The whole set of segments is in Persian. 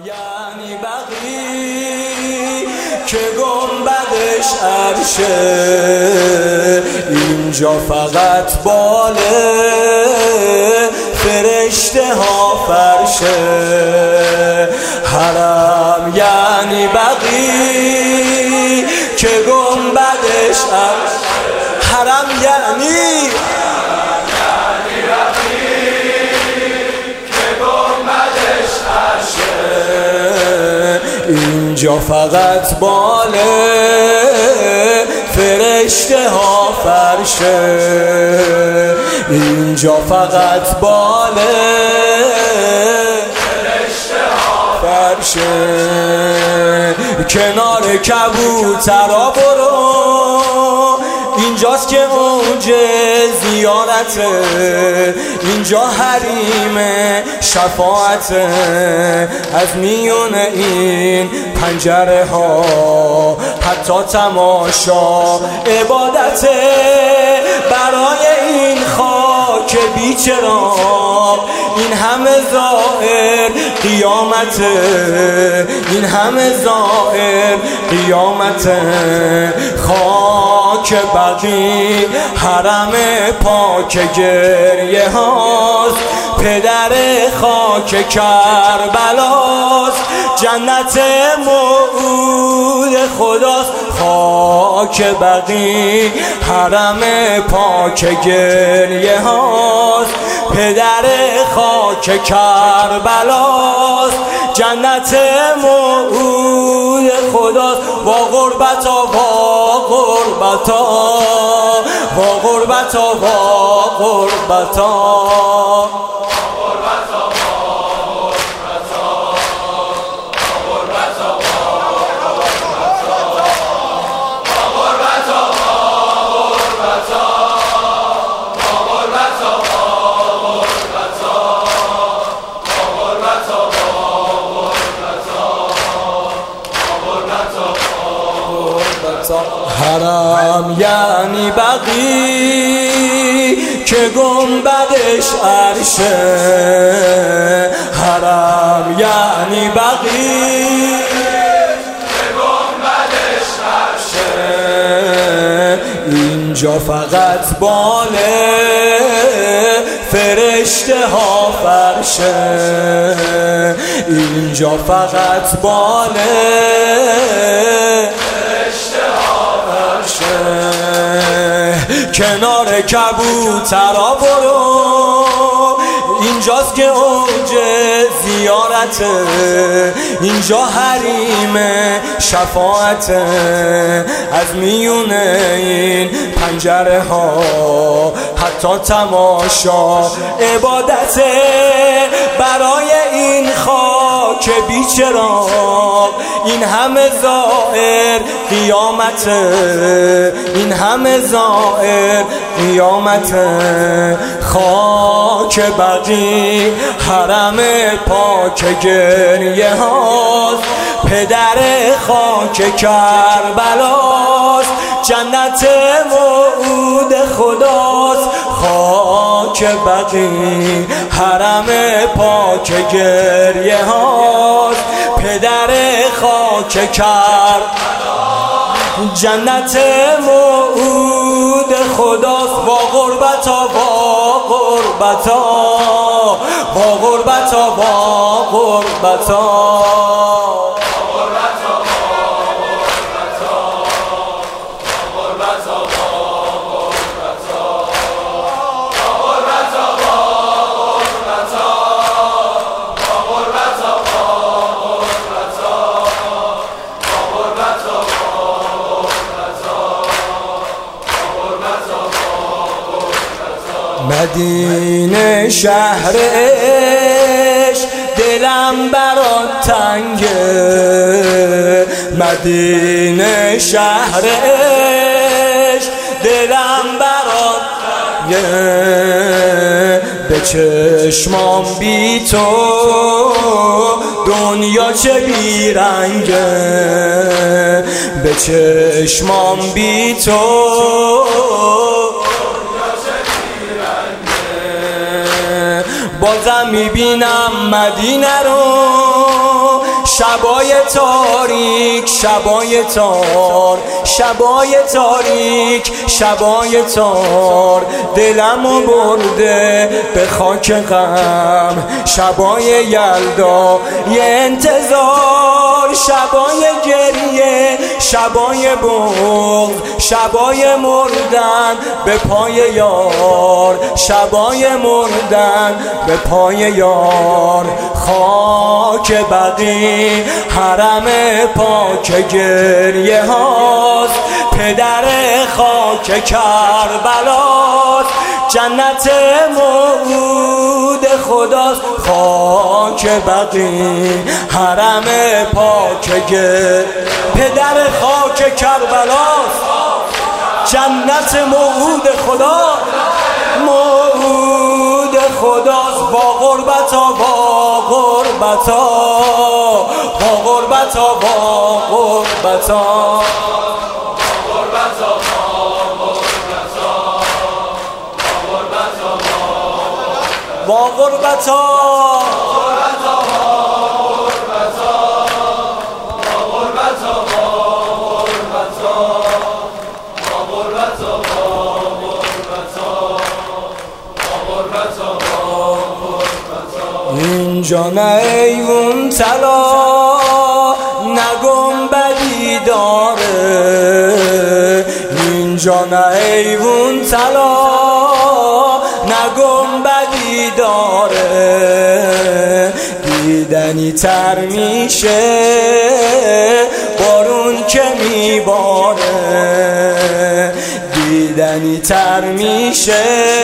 یعنی بقی که گنبدش عرشه، اینجا فقط باله فرشته ها فرشه. حرم یعنی بقی که گنبدش عرشه، حرم یعنی اینجا فقط باله فرشته ها فرشه، اینجا فقط باله فرشته ها فرشه. کنار کبوترا برو، اینجاست که اوج زیارته، اینجا حریم شفاعته. از میون این پنجره ها حتی تماشا عبادته. برای این خاک بیچرا این همه زائر قیامته، این همه زائر قیامته. خاک بقی حرم پاک گریه هاست، پدر خاک کربلاست، جنت موعود خداست. خاک بقی حرم پاک گریه هاست، پدر خاک کربلاست، جنت موعود خداست. با غربتا با غربتا با غربتا با غربتا حرم یعنی بقی که گنبدش عرشه، حرم یعنی بقی که گنبدش عرشه، اینجا فقط باله فرشته ها فرشه، اینجا فقط باله کنار کبوترا برو، اینجاست که اوج زیارته، اینجا حریم شفاعته. از میون این پنجره ها حتی تماشا عبادته. برای این خاک بیچرا این همه زائر قیامته، این همه زائر قیامته. خاک بقی حرم پاک گریه هاست، پدر خاک کربلاست، جنت موعود خداست. خاک بقی حرم پاک گریه هاست، پدر خاک کربلاست، جنت موعود خداست. با غربتا با غربتا با غربتا با غربتا مدینه شهر عشق، دلم برات تنگه. مدینه شهر عشق، دلم برات تنگه. به چشمام بی تو دنیا چه بیرنگه، به چشمام بی تو بازم میبینم مدینه رو، شبای تاریک، شبای تار، شبای تاریک، شبای تار، دلمو برده به خاک غم. شبای یلدا یه انتظار، شبای گریه، شبای بغض، شبای مردن به پای یار، شبای مردن به پای یار. خاک بقی حرم پاک گریه هاست، پدر خاک کربلاست، جنت موعود خداست. خاک بقی حرم پاک گریه، پدر خاک کربلاست، جنت موعود خدا، موعود خداست. با غربتا، با غربتا، با غربتا، با غربتا، با غربتا. اینجا نه ایوون طلا نه گنبدی داره، اینجا نه ایوون طلا نه گنبدی داره. دیدنی تر میشه بارون که میباره، دیدنی تر میشه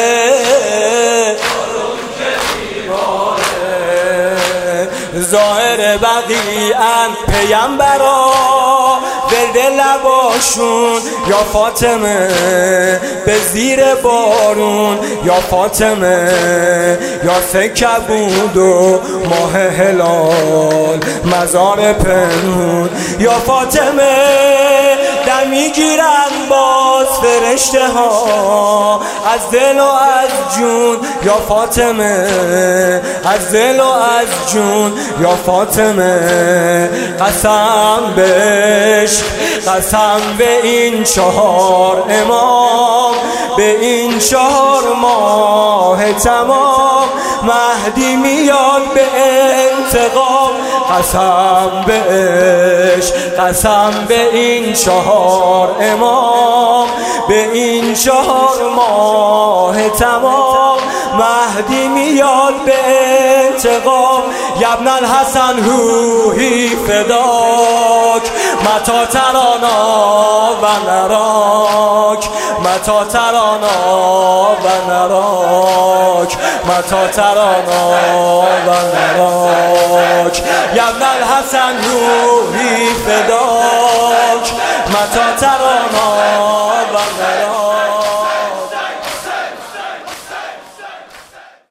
ظاهر بقیعن پیمبرا ورد لباشون، یا فاطمه به زیر بارون، یا فاطمه یا کبود و ماه هلال مزار پنهون، یا فاطمه دم میگیرن باز فرشته ها از دل و از جون، یا فاطمه از دل و از جون، یا فاطمه قسم بهش، قسم به این 4 امام، به این 4 ماه تمام، مهدی میاد به انتقام. قسم بهش، قسم به این 4 امام، به این 4 ماه تمام، مهدی میاد به انتقام. یبن الحسن روحی فداک، متا ترانا و نراک، متا ترانا و نراک، متا ترانا و نراک. یبن الحسن روحی فداک، متا ترانا و نراک.